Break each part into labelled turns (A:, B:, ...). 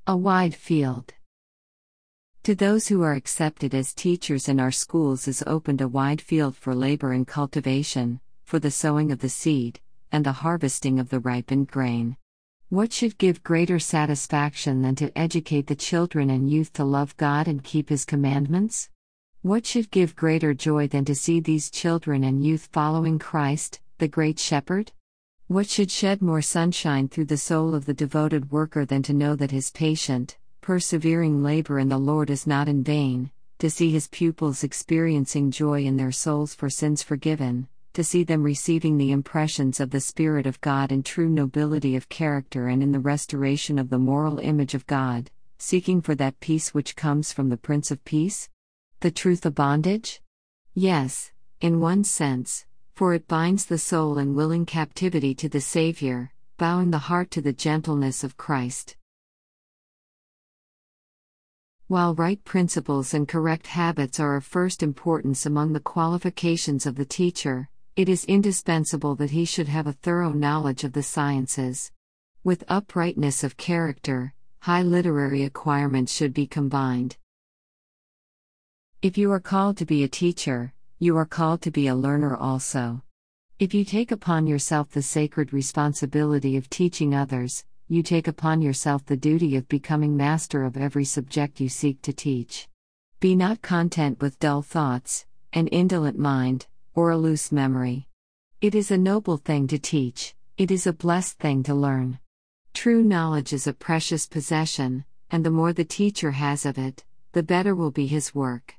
A: A wide field. To those who are accepted as teachers in our schools is opened a wide field for labor and cultivation, for the sowing of the seed, and the harvesting of the ripened grain. What should give greater satisfaction than to educate the children and youth to love God and keep His commandments? What should give greater joy than to see these children and youth following Christ, the Great Shepherd? What should shed more sunshine through the soul of the devoted worker than to know that his patient, persevering labor in the Lord is not in vain, to see his pupils experiencing joy in their souls for sins forgiven, to see them receiving the impressions of the Spirit of God in true nobility of character and in the restoration of the moral image of God, seeking for that peace which comes from the Prince of Peace? The truth of bondage? Yes, in one sense, for it binds the soul in willing captivity to the Savior, bowing the heart to the gentleness of Christ. While right principles and correct habits are of first importance among the qualifications of the teacher, it is indispensable that he should have a thorough knowledge of the sciences. With uprightness of character, high literary acquirements should be combined. If you are called to be a teacher, you are called to be a learner also. If you take upon yourself the sacred responsibility of teaching others, you take upon yourself the duty of becoming master of every subject you seek to teach. Be not content with dull thoughts, an indolent mind, or a loose memory. It is a noble thing to teach, it is a blessed thing to learn. True knowledge is a precious possession, and the more the teacher has of it, the better will be his work.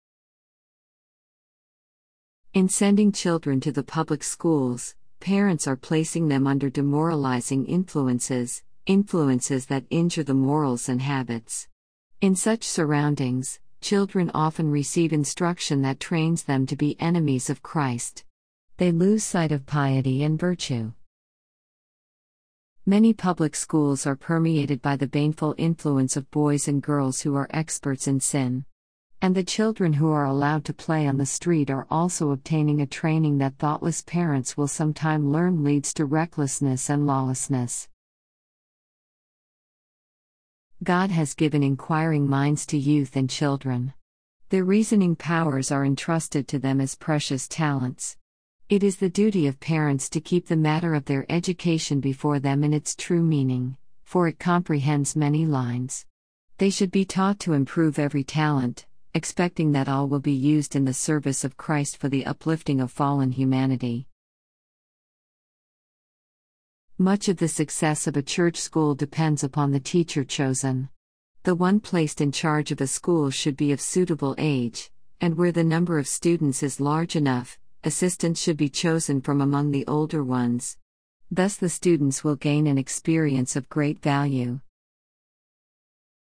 A: In sending children to the public schools, parents are placing them under demoralizing influences that injure the morals and habits. In such surroundings, children often receive instruction that trains them to be enemies of Christ. They lose sight of piety and virtue. Many public schools are permeated by the baneful influence of boys and girls who are experts in sin. And the children who are allowed to play on the street are also obtaining a training that thoughtless parents will sometime learn leads to recklessness and lawlessness. God has given inquiring minds to youth and children. Their reasoning powers are entrusted to them as precious talents. It is the duty of parents to keep the matter of their education before them in its true meaning, for it comprehends many lines. They should be taught to improve every talent, expecting that all will be used in the service of Christ for the uplifting of fallen humanity. Much of the success of a church school depends upon the teacher chosen. The one placed in charge of a school should be of suitable age, and where the number of students is large enough, assistants should be chosen from among the older ones. Thus the students will gain an experience of great value,